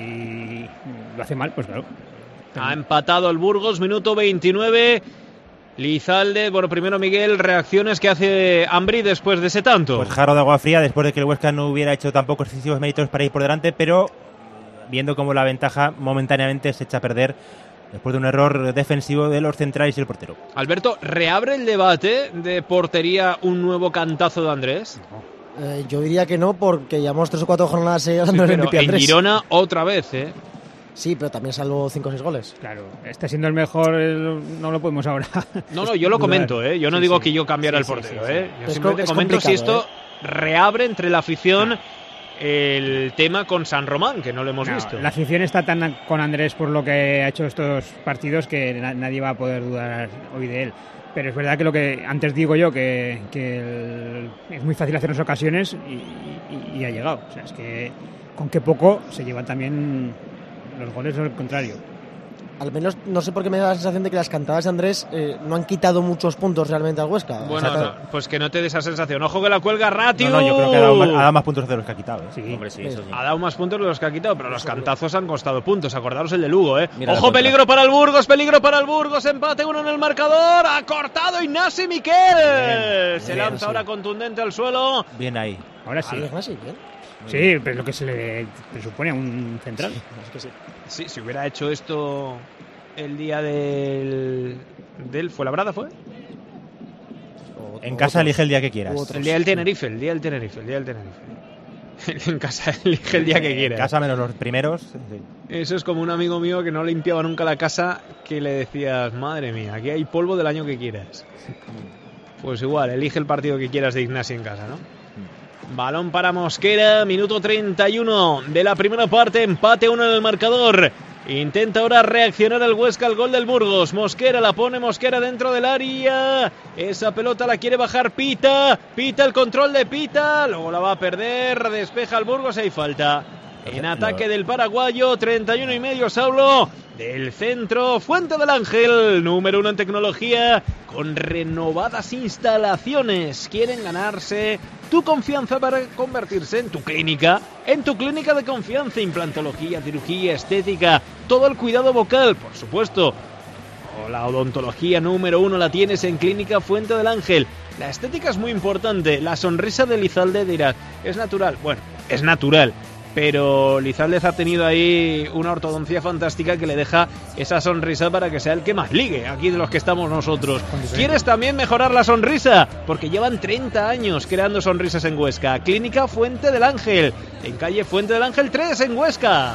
si lo hace mal, pues claro. Ha empatado el Burgos, minuto 29. Lizalde, bueno, primero Miguel, reacciones que hace Ambrí después de ese tanto. Pues jarro de agua fría después de que el Huesca no hubiera hecho tampoco excesivos méritos para ir por delante, pero viendo cómo la ventaja momentáneamente se echa a perder después de un error defensivo de los centrales y el portero. Alberto, ¿reabre el debate de portería un nuevo cantazo de Andrés? Yo diría que no, porque llevamos 3 o 4 jornadas dando el MVP a Andrés. En Girona otra vez, ¿eh? Sí, pero también salvo 5 o 6 goles. Claro, está siendo el mejor, no lo podemos ahora. No, yo lo comento, ¿eh? Yo no digo que yo cambiara el portero, ¿eh? Yo simplemente comento si esto reabre entre la afición el tema con San Román, que no lo hemos visto. La afición está tan con Andrés por lo que ha hecho estos partidos que nadie va a poder dudar hoy de él. Pero es verdad que lo que antes digo yo, que es muy fácil hacernos ocasiones y ha llegado. O sea, es que con qué poco se llevan también los goles o el contrario. Al menos, no sé por qué me da la sensación de que las cantadas de Andrés no han quitado muchos puntos realmente al Huesca. Bueno, pues que no te dé esa sensación. Ojo que la cuelga Ratiu. No, yo creo que ha dado más puntos de los que ha quitado. ¿eh? Sí, hombre, sí, eso sí. Ha dado más puntos de los que ha quitado, pero los cantazos han costado puntos. Acordaros el de Lugo, ¿eh? Ojo, peligro para el Burgos, empate 1 en el marcador. Ha cortado Ignasi Miquel. Se lanza ahora contundente al suelo. Bien ahí. Ahora sí. Ignasi, bien. Sí, pero es lo que se le presupone a un central. Sí, si hubiera hecho esto el día del Fuenlabrada, ¿fue? En casa elige el día que quieras. El día del Tenerife. En casa elige el día que quieras. En casa menos los primeros. Sí. Eso es como un amigo mío que no limpiaba nunca la casa, que le decías, madre mía, aquí hay polvo del año que quieras. Pues igual, elige el partido que quieras de Ignasi en casa, ¿no? Balón para Mosquera, minuto 31 de la primera parte, empate 1 en el marcador. Intenta ahora reaccionar el Huesca al gol del Burgos. Mosquera la pone, Mosquera dentro del área. Esa pelota la quiere bajar Pita. Pita, el control de Pita. Luego la va a perder, despeja el Burgos, hay falta. En ataque del paraguayo, 31 y medio, Saulo. Del centro, Fuente del Ángel, número 1 en tecnología, con renovadas instalaciones. Quieren ganarse tu confianza para convertirse en tu clínica de confianza. Implantología, cirugía, estética, todo el cuidado vocal, por supuesto. O la odontología número 1 la tienes en Clínica Fuente del Ángel. La estética es muy importante. La sonrisa de Lizalde, dirás, ¿es natural? Bueno, es natural. Pero Lizalde ha tenido ahí una ortodoncia fantástica que le deja esa sonrisa para que sea el que más ligue aquí de los que estamos nosotros. ¿Quieres también mejorar la sonrisa? Porque llevan 30 años creando sonrisas en Huesca. Clínica Fuente del Ángel, en calle Fuente del Ángel 3 en Huesca.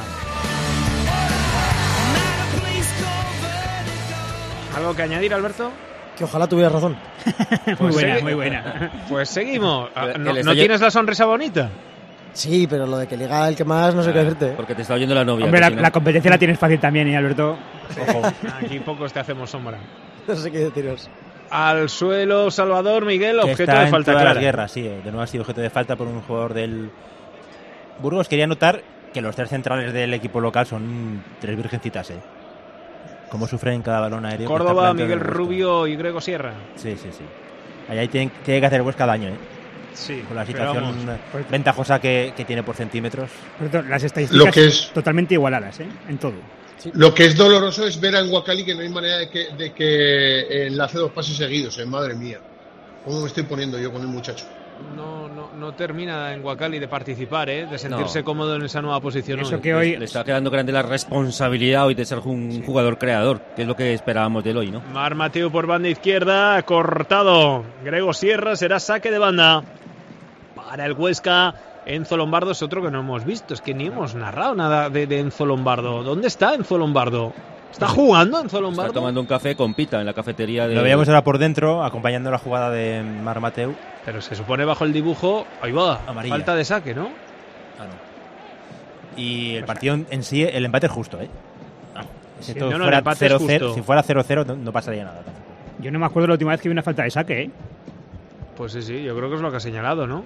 ¿Algo que añadir, Alberto? Que ojalá tuvieras razón. Muy buena. Pues seguimos. ¿No tienes la sonrisa bonita? Sí, pero lo de que liga el que más, no sé qué decirte. Porque te está oyendo la novia. Hombre, la competencia la tienes fácil también, Alberto? Ojo, aquí pocos te hacemos sombra. No sé qué deciros. Al suelo, Salvador, Miguel, objeto de falta clara. Las guerras, sí, de nuevo ha sido objeto de falta por un jugador del Burgos. Quería notar que los 3 centrales del equipo local son 3 virgencitas, Cómo sufren en cada balón aéreo. Córdoba, Miguel Rubio y Grego Sierra. Sí. Ahí tiene que hacer Huesca daño, Sí, con la situación ventajosa que tiene por centímetros. Las estadísticas totalmente igualadas, en todo. Sí. Lo que es doloroso es ver a Huacali que no hay manera de que enlace 2 pases seguidos, madre mía. ¿Cómo me estoy poniendo yo con el muchacho? No termina en Huacali de participar, de sentirse cómodo en esa nueva posición. Eso que hoy le está quedando grande la responsabilidad hoy de ser un jugador creador, que es lo que esperábamos de él hoy, ¿no? Mar Mateo por banda izquierda, cortado. Grego Sierra, será saque de banda para el Huesca. Enzo Lombardo es otro que no hemos visto, es que ni hemos narrado nada de Enzo Lombardo. ¿Dónde está Enzo Lombardo? ¿Está jugando Enzo Lombardo? Está tomando un café con Pita en la cafetería de... Lo veíamos ahora por dentro, acompañando la jugada de Mar Mateu. Pero se supone bajo el dibujo, ahí va, amarilla. Falta de saque, ¿no? No. Y el partido en sí, el empate es justo, Si fuera 0-0, si fuera 0-0 no pasaría nada tampoco. Yo no me acuerdo la última vez que vi una falta de saque, Pues sí, yo creo que es lo que ha señalado, ¿no?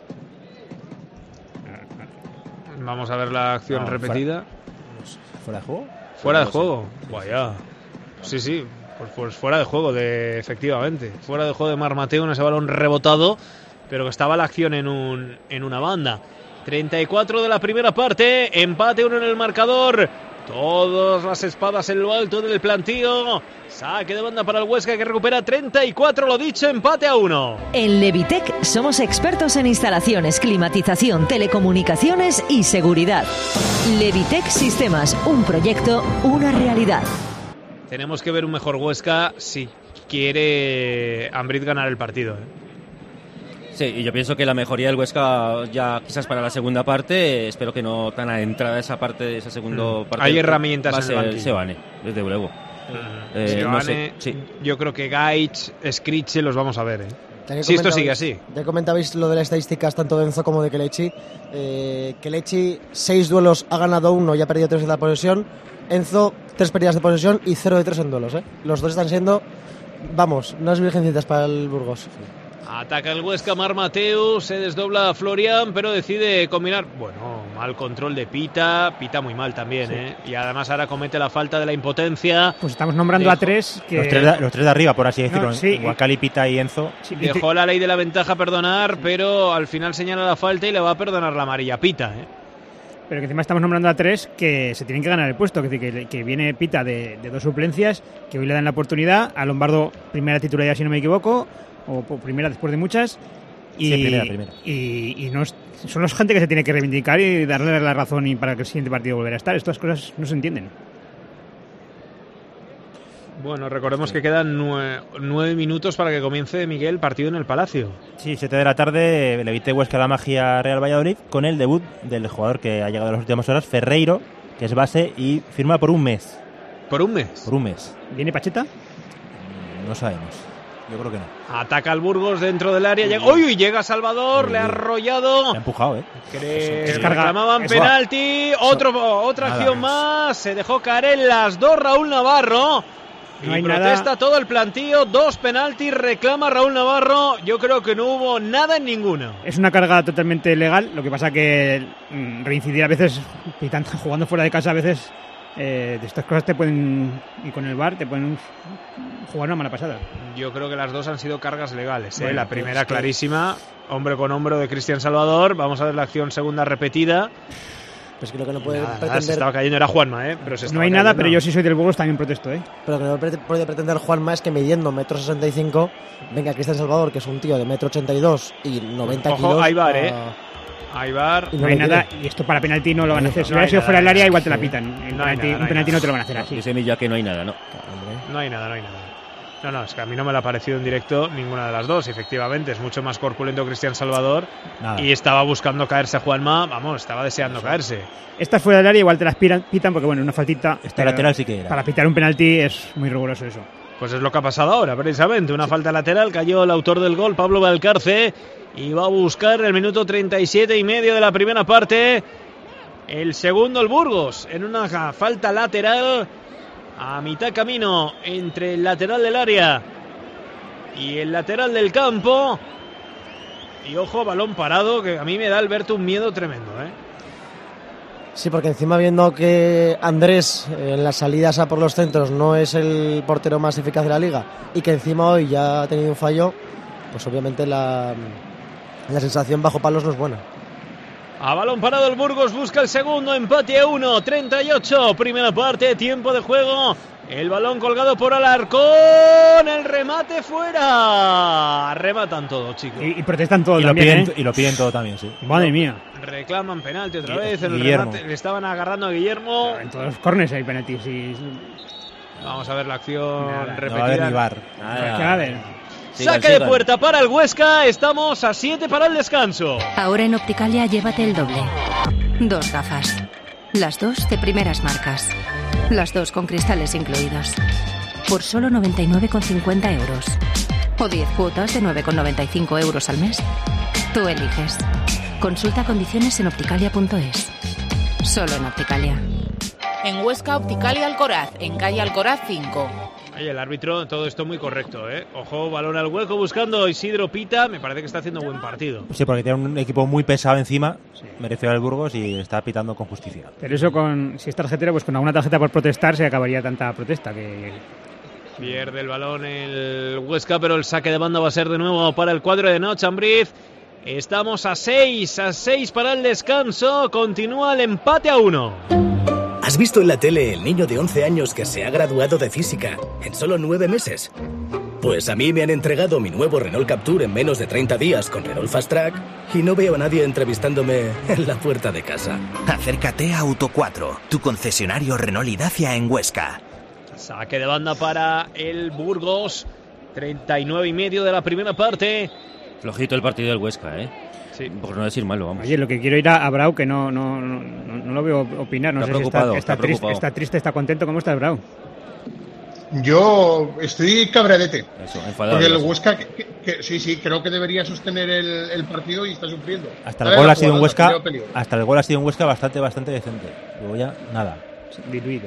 Vamos a ver la acción repetida. ¿Fuera de juego? Fuera de juego. Vaya. Sí. Pues fuera de juego, efectivamente. Fuera de juego de Mar Mateo en ese balón rebotado, pero que estaba la acción en una banda. 34 de la primera parte, empate 1 en el marcador. Todas las espadas en lo alto del plantío. Saque de banda para el Huesca, que recupera 34, lo dicho, empate a 1. En Levitec somos expertos en instalaciones, climatización, telecomunicaciones y seguridad. Levitec Sistemas, un proyecto, una realidad. Tenemos que ver un mejor Huesca si quiere Ambriz ganar el partido, Sí, y yo pienso que la mejoría del Huesca ya quizás para la segunda parte, espero que no tan adentrada esa parte de esa segunda parte. Hay herramientas en el banquillo. Sebane, desde luego. Sebane, no sé, sí. Yo creo que Gaich, Scriche los vamos a ver, si esto sigue así. Ya comentabais lo de las estadísticas tanto de Enzo como de Kelechi. Kelechi 6 duelos ha ganado 1 y ha perdido 3 de la posesión. Enzo 3 pérdidas de posesión y 0 de 3 en duelos. Los dos están siendo, vamos, unas virgencitas para el Burgos. Ataca el Huesca, Marc Mateu, se desdobla Florian, pero decide combinar. Bueno, mal control de Pita muy mal también, sí. Y además ahora comete la falta de la impotencia. Pues estamos nombrando a 3 que... Los tres de arriba, por así decirlo, no, sí. Wakali, Pita y Enzo. Sí, dejó la ley de la ventaja a perdonar, pero al final señala la falta y le va a perdonar la amarilla Pita, Pero que encima estamos nombrando a 3 que se tienen que ganar el puesto, que viene Pita de 2 suplencias, que hoy le dan la oportunidad, a Lombardo primera titularidad si no me equivoco, o primera después de muchas, y, sí, primera. Y no son los gente que se tiene que reivindicar y darle la razón y para que el siguiente partido volver a estar. Estas cosas no se entienden. Bueno, recordemos que quedan 9 minutos para que comience, Miguel, partido en el Palacio. Sí, 7 de la tarde, Levitec Huesca La Magia Real Valladolid, con el debut del jugador que ha llegado en las últimas horas, Ferreiro, que es base y firma por un mes. ¿Por un mes? Por un mes. ¿Viene Pacheta? No sabemos. Yo creo que no. Ataca al Burgos dentro del área. ¡Uy! Llega Salvador, le ha arrollado. Le ha empujado, Reclamaban penalti. Otra acción más. Se dejó caer en las 2 Raúl Navarro. No hay protesta nada. Todo el plantío. 2 penaltis. Reclama Raúl Navarro. Yo creo que no hubo nada en ninguno. Es una carga totalmente legal. Lo que pasa que reincidir a veces, jugando fuera de casa, a veces de estas cosas te pueden, y con el VAR te pueden jugar una mala pasada. Yo creo que las dos han sido cargas legales. Bueno, la primera clarísima, hombro con hombro de Cristian Salvador. Vamos a ver la acción segunda repetida. Pues creo que no puede pretender. Se estaba cayendo, era Juanma, pero se no hay nada, pero yo si soy del Burgos también protesto, Pero que no puede pretender Juanma es que midiendo 1,65 m, venga Cristian Salvador, que es un tío de 1,82 m y 90 kilos. Hay VAR, hay VAr. No hay nada, y esto para penalti no lo van a hacer. Si hubiera sido fuera del área, igual te la pitan. Un penalti no te lo van a hacer así. Dice Milla que no hay nada, ¿no? No hay nada. No, es que a mí no me lo ha parecido en directo ninguna de las dos. Efectivamente, es mucho más corpulento Cristian Salvador. Nada. Y estaba buscando caerse Juanma. Vamos, estaba deseando caerse. Esta fuera del área, igual te las pitan porque, bueno, una faltita. Esta lateral sí que era. Para pitar un penalti es muy riguroso eso. Pues es lo que ha pasado ahora, precisamente. Una falta lateral, cayó el autor del gol, Pablo Valcarce. Y va a buscar el minuto 37 y medio de la primera parte. El segundo, el Burgos, en una falta lateral. A mitad camino entre el lateral del área y el lateral del campo. Y ojo, balón parado, que a mí me da Alberto un miedo tremendo, Sí, porque encima viendo que Andrés en las salidas a por los centros no es el portero más eficaz de la liga y que encima hoy ya ha tenido un fallo, pues obviamente la sensación bajo palos no es buena. A balón parado el Burgos busca el segundo, empate a 1, 38, primera parte, tiempo de juego. El balón colgado por Alarcón, el remate fuera. Rematan todo, chicos. Y protestan todo y también, y lo piden todo también, sí. Madre mía. Reclaman penalti otra vez, en el Guillermo. remate le estaban agarrando a Guillermo. Pero en todos los corners hay penaltis. Vamos a ver la acción repetida. No va a haber ni VAR. Saque de puerta para el Huesca, estamos a 7 para el descanso. Ahora en Opticalia llévate el doble. 2 gafas. Las 2 de primeras marcas. Las 2 con cristales incluidos. Por solo 99,50 euros. O 10 cuotas de 9,95 euros al mes. Tú eliges. Consulta condiciones en opticalia.es. Solo en Opticalia. En Huesca, Opticalia Alcoraz, en calle Alcoraz 5. Oye, el árbitro, todo esto muy correcto, Ojo, balón al hueco buscando Isidro Pita. Me parece que está haciendo buen partido. Sí, porque tiene un equipo muy pesado encima. Sí. Mereció al Burgos y está pitando con justicia. Pero eso, si es tarjetero, pues con alguna tarjeta por protestar se acabaría tanta protesta que... Pierde el balón el Huesca, pero el saque de banda va a ser de nuevo para el cuadro de Nacho Ambriz. Estamos a 6 para el descanso. Continúa el empate a 1. ¿Has visto en la tele el niño de 11 años que se ha graduado de física en solo 9 meses? Pues a mí me han entregado mi nuevo Renault Captur en menos de 30 días con Renault Fast Track y no veo a nadie entrevistándome en la puerta de casa. Acércate a Auto 4, tu concesionario Renault y Dacia en Huesca. Saque de banda para el Burgos. 39,5 de la primera parte. Flojito el partido del Huesca, ¿eh? Sí. Por no decir malo, vamos. Oye, lo que quiero ir a Brau, que no lo veo opinar. No sé si está triste, está contento. ¿Cómo está Brau? Yo estoy cabradete. Eso, enfadado. Porque el Huesca, sí, creo que debería sostener el partido y está sufriendo. Hasta el gol ha sido un Huesca bastante decente. Luego ya, nada. Diluido.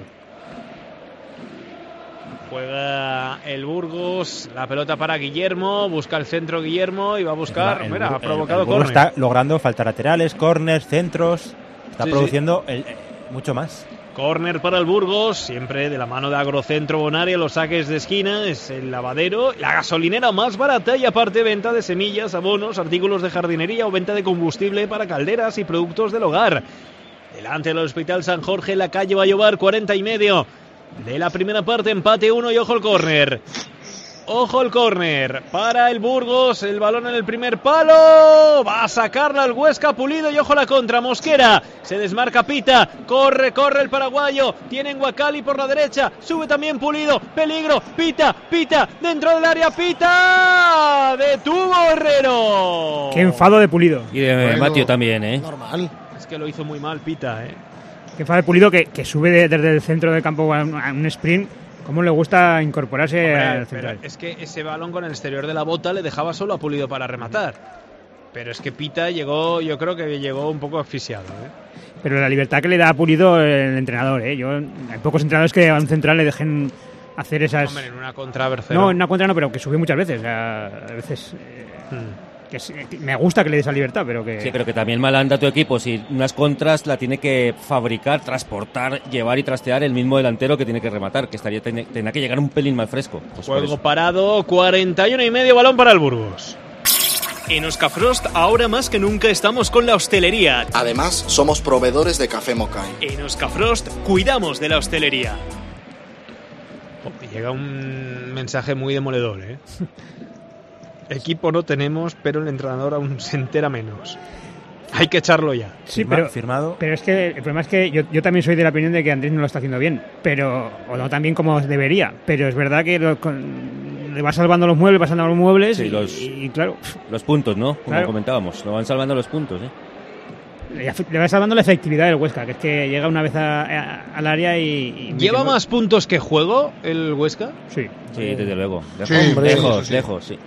Juega el Burgos, la pelota para Guillermo, busca el centro Guillermo y va a buscar, ha provocado córner. Está logrando faltas laterales, córners, centros, está produciendo mucho más. Córner para el Burgos, siempre de la mano de Agrocentro Bonaria, los saques de esquina, es el lavadero, la gasolinera más barata y aparte venta de semillas, abonos, artículos de jardinería o venta de combustible para calderas y productos del hogar. Delante del Hospital San Jorge, la calle Vallobar, 40,5 de la primera parte, empate 1 y ojo el córner. Ojo el córner para el Burgos, el balón en el primer palo, va a sacarla el Huesca, Pulido y ojo la contra, Mosquera, se desmarca Pita, corre el paraguayo, tiene Guacali por la derecha, sube también Pulido, peligro, Pita, dentro del área, Pita, detuvo Herrero. Qué enfado de Pulido. Y de Matio también, ¿eh? Normal. Es que lo hizo muy mal Pita, ¿eh? Qué enfado de Pulido que sube desde el centro del campo a un sprint. ¿Cómo le gusta incorporarse al central? Es que ese balón con el exterior de la bota le dejaba solo a Pulido para rematar. Pero es que Pita yo creo que llegó un poco asfixiado, ¿eh? Pero la libertad que le da a Pulido el entrenador, ¿eh? Hay pocos entrenadores que a un central le dejen hacer esas... Hombre, en una contra Bercero. No, en una contra no, pero que sube muchas veces. O sea, a veces... Que me gusta que le dé esa libertad, pero que... Sí, pero que también mal anda tu equipo. Si unas contras la tiene que fabricar, transportar, llevar y trastear el mismo delantero que tiene que rematar, que tendrá que llegar un pelín más fresco. Pues juego parado, 41,5, balón para el Burgos. En Oscafrost, ahora más que nunca estamos con la hostelería. Además, somos proveedores de café Mokai. En Oscafrost, cuidamos de la hostelería. Llega un mensaje muy demoledor, ¿eh? Equipo no tenemos, pero el entrenador aún se entera menos. Hay que echarlo ya. Sí, pero es que el problema es que yo también soy de la opinión de que Andrés no lo está haciendo bien, o no tan bien como debería. Pero es verdad que le va salvando los muebles, sí, y claro. Los puntos, ¿no? Como comentábamos, lo van salvando los puntos, ¿eh? Le va salvando la efectividad del Huesca, que es que llega una vez al área y ¿Lleva más puntos que juego el Huesca? Sí. Sí, desde luego. Lejos, sí.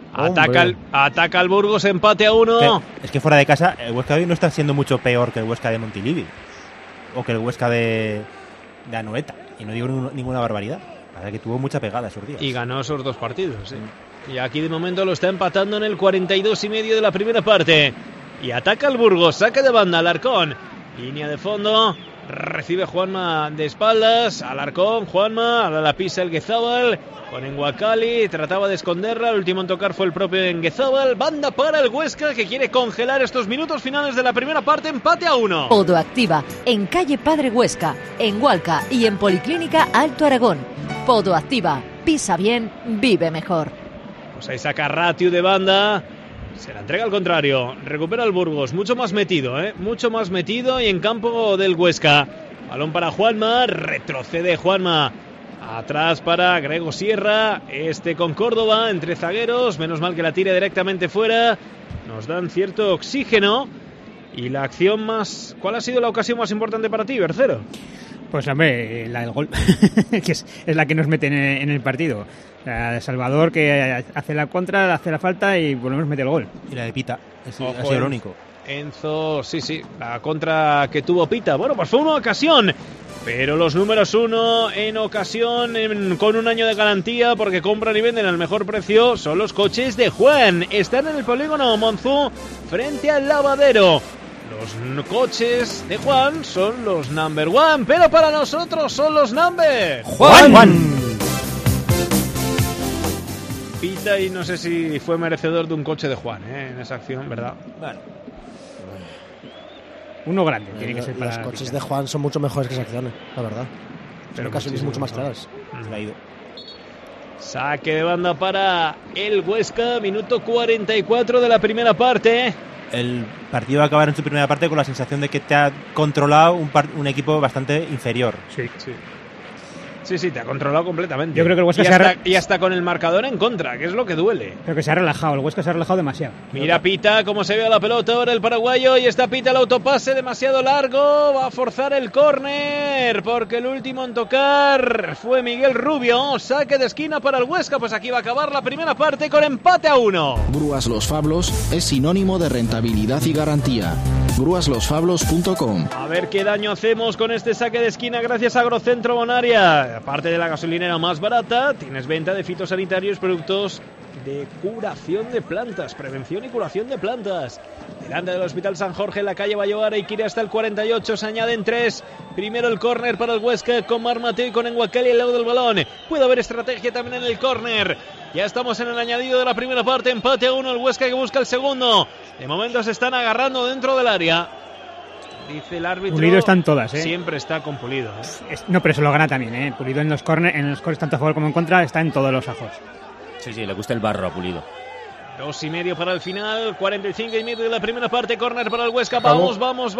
Ataca al Burgos, empate a 1. Es que fuera de casa el Huesca hoy no está siendo mucho peor que el Huesca de Montilivi o que el Huesca de Anoeta, y no digo ninguna barbaridad. La verdad que tuvo mucha pegada esos días. Y ganó esos dos partidos, ¿eh? Y aquí de momento lo está empatando en el 42,5 de la primera parte. Y ataca el Burgos, saque de banda, Alarcón, línea de fondo, recibe Juanma de espaldas, Alarcón, Juanma, ahora la pisa el Guezábal, con Enguacali, trataba de esconderla, el último en tocar fue el propio Enguezábal, banda para el Huesca que quiere congelar estos minutos finales de la primera parte, empate a 1. Podoactiva, en calle Padre Huesca, en Hualca y en Policlínica Alto Aragón. Podoactiva, pisa bien, vive mejor. Pues ahí saca Ratiu de banda. Se la entrega al contrario, recupera el Burgos, mucho más metido, mucho más metido y en campo del Huesca. Balón para Juanma, retrocede Juanma. Atrás para Grego Sierra, con Córdoba, entre zagueros, menos mal que la tire directamente fuera. Nos dan cierto oxígeno. Y la acción más... ¿Cuál ha sido la ocasión más importante para ti, Bercero? Pues hombre, la del gol, que es la que nos mete en el partido. La de Salvador, que hace la contra, hace la falta y por lo menos mete el gol. Y la de Pita, ha sido el único. Enzo, sí, la contra que tuvo Pita. Bueno, pues fue una ocasión, pero los números 1 en ocasión, con un año de garantía, porque compran y venden al mejor precio, son los coches de Juan. Están en el polígono Monzú, frente al lavadero. Los coches de Juan son los number one, pero para nosotros son los number Juan. Pita y no sé si fue merecedor de un coche de Juan, en esa acción, ¿verdad? Bueno. Uno grande tiene que ser para... Los coches de Juan son mucho mejores que esas acciones, la verdad. Son ocasiones mucho más claras. Saque de banda para el Huesca, minuto 44 de la primera parte. El partido va a acabar en su primera parte con la sensación de que te ha controlado un equipo bastante inferior. Sí, te ha controlado completamente. Yo creo que el Huesca y hasta con el marcador en contra, que es lo que duele. Creo que se ha relajado, el Huesca se ha relajado demasiado. Mira Pita cómo se ve a la pelota ahora el paraguayo, y está Pita el autopase demasiado largo, va a forzar el córner, porque el último en tocar fue Miguel Rubio. Saque de esquina para el Huesca, pues aquí va a acabar la primera parte con empate a 1. Grúas Los Fablos es sinónimo de rentabilidad y garantía. Grúaslosfablos.com. A ver qué daño hacemos con este saque de esquina gracias a Agrocentro Bonaria. Aparte de la gasolinera más barata, tienes venta de fitosanitarios, productos de curación de plantas, prevención y curación de plantas. Delante del Hospital San Jorge, en la calle Bayovara, y quiere hasta el 48, se añaden 3. Primero el córner para el Huesca con Mar Mateo y con Enguacali al lado del balón. Puede haber estrategia también en el córner. Ya estamos en el añadido de la primera parte, empate a 1, el Huesca que busca el segundo. De momento se están agarrando dentro del área. Dice el árbitro. Pulido está en todas, Siempre está con Pulido. No, pero se lo gana también, Pulido en los corners tanto a favor como en contra, está en todos los ajos. Sí, le gusta el barro a Pulido. 2:30 para el final, 45:30 de la primera parte, córner para el Huesca. Vamos,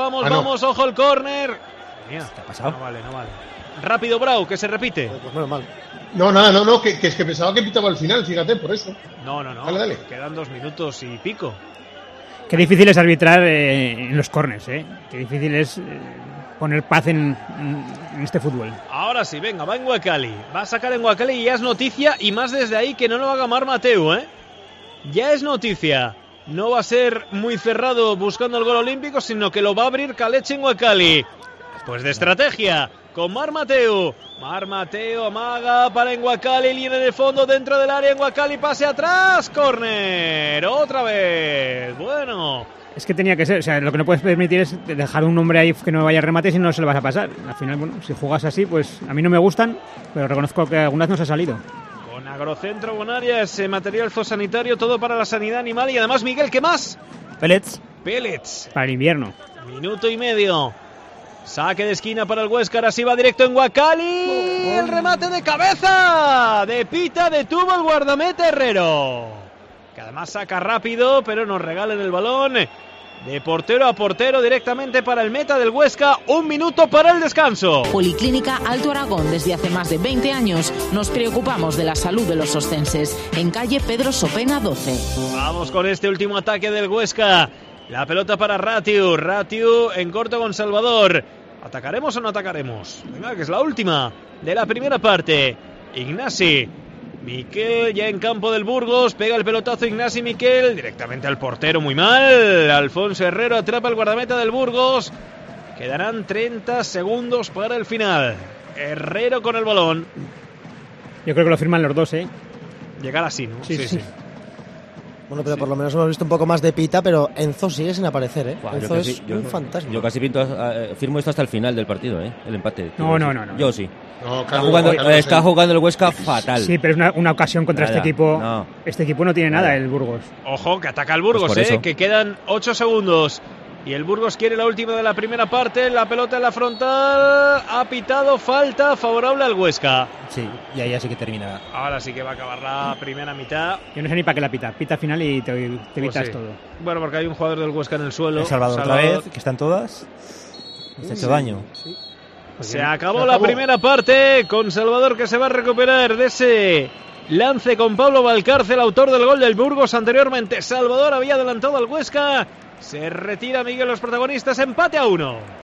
ojo el córner. ¿Qué ha pasado? No vale. Rápido, Brau, que se repite. Pues menos mal. No, que es que pensaba que pitaba al final, fíjate, por eso. No. Dale. Quedan 2 minutos y pico. Qué difícil es arbitrar en los córners, Qué difícil es poner paz en este fútbol. Ahora sí, venga, va Enguacali. Va a sacar Enguacali y ya es noticia, y más desde ahí que no lo haga Mar Mateu, Ya es noticia. No va a ser muy cerrado buscando el gol olímpico, sino que lo va a abrir Kalechi Enguacali. Pues de estrategia, con Mar Mateu. Mar Mateu amaga para Enguacali, línea de fondo dentro del área, Enguacali pase atrás, córner, otra vez. Bueno. Es que tenía que ser, lo que no puedes permitir es dejar un hombre ahí que no vaya a remate si no se lo vas a pasar. Al final, si juegas así, pues a mí no me gustan, pero reconozco que algunas no se ha salido. Con Agrocentro Bonaria, ese material zoosanitario, todo para la sanidad animal, y además, Miguel, ¿qué más? Pellets. Para el invierno. Minuto y medio. Saque de esquina para el Huesca, ahora sí va directo en Enguacali. El remate de cabeza de Pita, detuvo el guardameta Herrero, que además saca rápido, pero nos regalen el balón. De portero a portero directamente para el meta del Huesca. 1 minuto para el descanso. Policlínica Alto Aragón. Desde hace más de 20 años nos preocupamos de la salud de los oscenses. En calle Pedro Sopena 12. Vamos con este último ataque del Huesca. La pelota para Ratiu. Ratiu en corto con Salvador. ¿Atacaremos o no atacaremos? Venga, que es la última de la primera parte. Ignasi. Miquel ya en campo del Burgos. Pega el pelotazo Ignasi Miquel. Directamente al portero, muy mal. Alfonso Herrero atrapa el guardameta del Burgos. Quedarán 30 segundos para el final. Herrero con el balón. Yo creo que lo firman los dos, Llegar así, ¿no? Sí. Bueno, pero por lo menos hemos visto un poco más de Pita, pero Enzo sigue sin aparecer, Enzo es un fantasma. Yo casi firmo esto hasta el final del partido, el empate. No. Yo sí. No, está jugando el Huesca fatal. Sí, pero es una ocasión contra este equipo. No. Este equipo no tiene nada, el Burgos. Ojo, que ataca el Burgos, pues que quedan 8 segundos. Y el Burgos quiere la última de la primera parte. La pelota en la frontal. Ha pitado falta favorable al Huesca. Sí, y ahí así que terminará. Ahora sí que va a acabar la primera mitad. Yo no sé ni para qué la pita. Pita final y te evitas todo. Bueno, porque hay un jugador del Huesca en el suelo. El Salvador otra vez, que están todas. Se ha hecho daño. Sí. Se acabó la primera parte con Salvador, que se va a recuperar de ese lance con Pablo Valcárcel, autor del gol del Burgos anteriormente. Salvador había adelantado al Huesca. Se retira Miguel, los protagonistas, empate a 1.